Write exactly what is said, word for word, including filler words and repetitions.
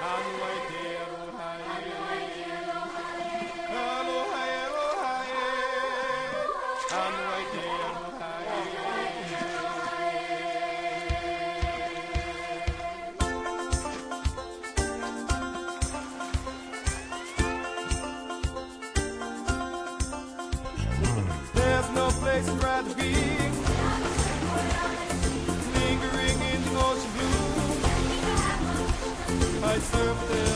There's no place I'd rather be, lingering in the ocean blue. I surf the